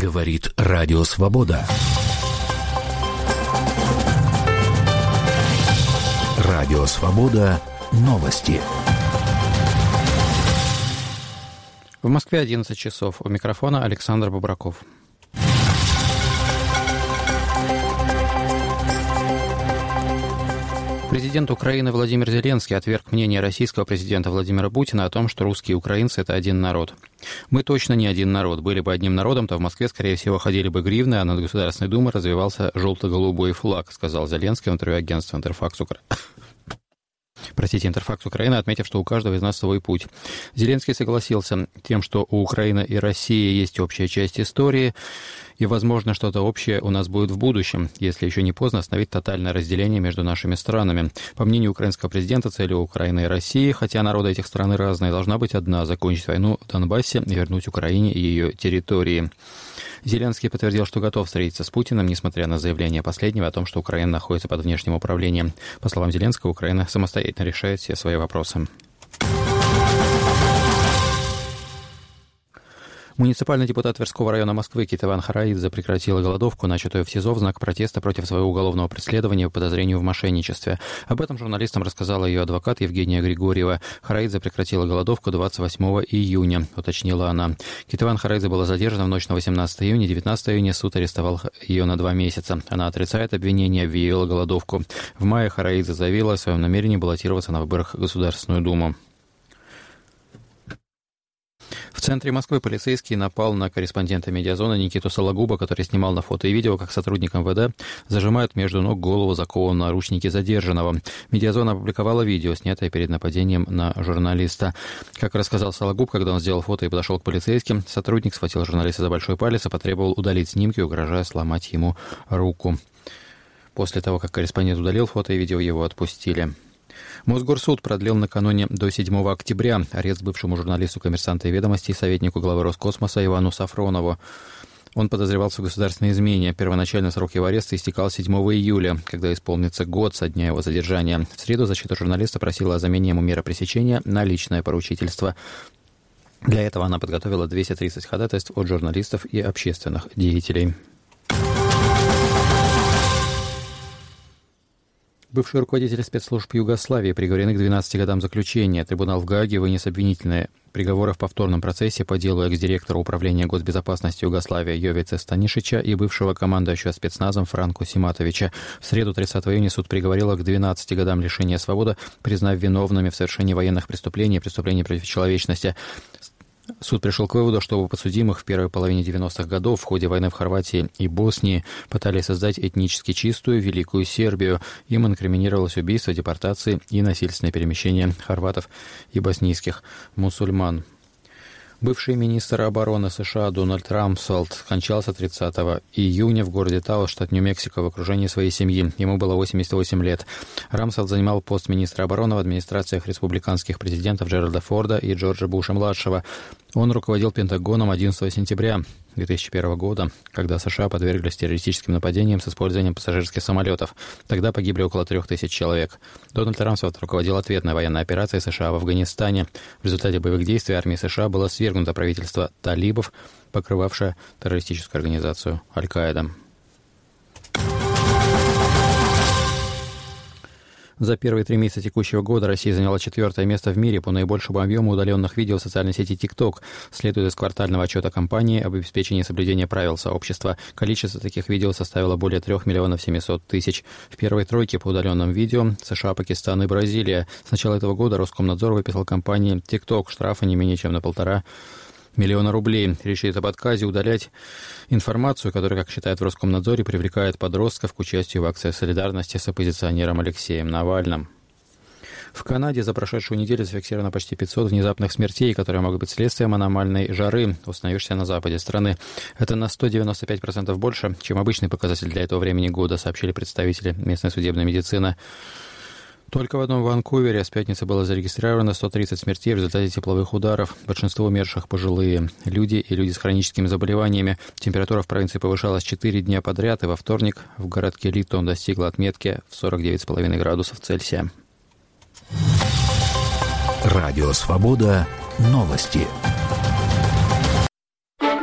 Говорит Радио Свобода. Радио Свобода. Новости. В Москве 11 часов. У микрофона Александр Бобраков. Президент Украины Владимир Зеленский отверг мнение российского президента Владимира Путина о том, что русские и украинцы – это один народ. «Мы точно не один народ. Были бы одним народом, то в Москве, скорее всего, ходили бы гривны, а над Государственной Думой развивался желто-голубой флаг», сказал Зеленский в интервью агентству «Интерфакс Украины», отметив, что у каждого из нас свой путь. Зеленский согласился тем, что у Украины и России есть общая часть истории, и, возможно, что-то общее у нас будет в будущем, если еще не поздно остановить тотальное разделение между нашими странами. По мнению украинского президента, целью Украины и России, хотя народы этих стран разные, должна быть одна – закончить войну в Донбассе и вернуть Украине ее территории. Зеленский подтвердил, что готов встретиться с Путиным, несмотря на заявление последнего о том, что Украина находится под внешним управлением. По словам Зеленского, Украина самостоятельно решает все свои вопросы. Муниципальный депутат Тверского района Москвы Кетеван Хараидзе прекратила голодовку, начатую в СИЗО в знак протеста против своего уголовного преследования по подозрению в мошенничестве. Об этом журналистам рассказала ее адвокат Евгения Григорьева. Хараидзе прекратила голодовку 28 июня, уточнила она. Кетеван Хараидзе была задержана в ночь на 18 июня. 19 июня суд арестовал ее на 2 месяца. Она отрицает обвинение, объявила голодовку. В мае Хараидзе заявила о своем намерении баллотироваться на выборах в Государственную Думу. В центре Москвы полицейский напал на корреспондента «Медиазоны» Никиту Сологуба, который снимал на фото и видео, как сотрудник МВД зажимают между ног голову закованного в наручники задержанного. «Медиазона» опубликовала видео, снятое перед нападением на журналиста. Как рассказал Сологуб, когда он сделал фото и подошел к полицейским, сотрудник схватил журналиста за большой палец и потребовал удалить снимки, угрожая сломать ему руку. После того, как корреспондент удалил фото и видео, его отпустили. Мосгорсуд продлил накануне до 7 октября арест бывшему журналисту «Коммерсанта» и «Ведомостей» и советнику главы Роскосмоса Ивану Сафронову. Он подозревался в государственной измене. Первоначально срок его ареста истекал 7 июля, когда исполнится год со дня его задержания. В среду защита журналиста просила о замене ему меры пресечения на личное поручительство. Для этого она подготовила 230 ходатайств от журналистов и общественных деятелей. Бывшие руководители спецслужб Югославии приговорены к 12 годам заключения. Трибунал в Гааге вынес обвинительные приговоры в повторном процессе по делу экс-директора Управления госбезопасности Югославии Йовице Станишича и бывшего командующего спецназом Франко Симатовича. В среду 30 июня суд приговорил их к 12 годам лишения свободы, признав виновными в совершении военных преступлений и преступлений против человечности. Суд пришел к выводу, что у подсудимых в первой половине 90-х годов в ходе войны в Хорватии и Боснии пытались создать этнически чистую Великую Сербию. Им инкриминировалось убийство, депортации и насильственное перемещение хорватов и боснийских мусульман. Бывший министр обороны США Дональд Рамсфелд скончался 30 июня в городе Таос, штат Нью-Мексико, в окружении своей семьи. Ему было 88 лет. Рамсфелд занимал пост министра обороны в администрациях республиканских президентов Джеральда Форда и Джорджа Буша-младшего. Он руководил Пентагоном 11 сентября 2001 года, когда США подверглись террористическим нападениям с использованием пассажирских самолетов. Тогда погибли около 3000 человек. Дональд Рамсфелд руководил ответной военной операцией США в Афганистане. В результате боевых действий армии США было свергнуто правительство талибов, покрывавшее террористическую организацию Аль-Каида. За первые 3 месяца текущего года Россия заняла 4-е место в мире по наибольшему объему удаленных видео в социальной сети TikTok, следует из квартального отчета компании об обеспечении соблюдения правил сообщества. Количество таких видео составило более 3 700 000. В первой тройке по удаленным видео США, Пакистан и Бразилия. С начала этого года Роскомнадзор выписал компании TikTok штрафы не менее чем на 1,5 миллиона рублей. Речь идет об отказе удалять информацию, которая, как считают в Роскомнадзоре, привлекает подростков к участию в акции солидарности с оппозиционером Алексеем Навальным. В Канаде за прошедшую неделю зафиксировано почти 500 внезапных смертей, которые могут быть следствием аномальной жары, установившейся на западе страны. Это на 195% больше, чем обычный показатель для этого времени года, сообщили представители местной судебной медицины. Только в одном Ванкувере с пятницы было зарегистрировано 130 смертей в результате тепловых ударов. Большинство умерших пожилые люди и люди с хроническими заболеваниями. Температура в провинции повышалась 4 дня подряд, и во вторник в городке Литтон достигла отметки в 49,5 градусов Цельсия. Радио «Свобода». Новости.